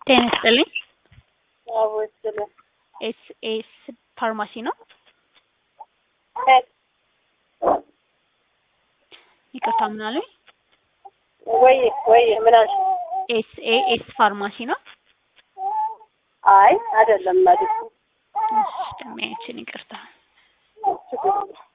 ጤና አወስለ ኤስ ፋርማሲ ነው። ይቅርታ ምን አለኝ? ወይ ምን አልሽ? ኤስ ፋርማሲ ነው። አይ አይደለም ማለት ነው። ደሜያችን ይቅርታ።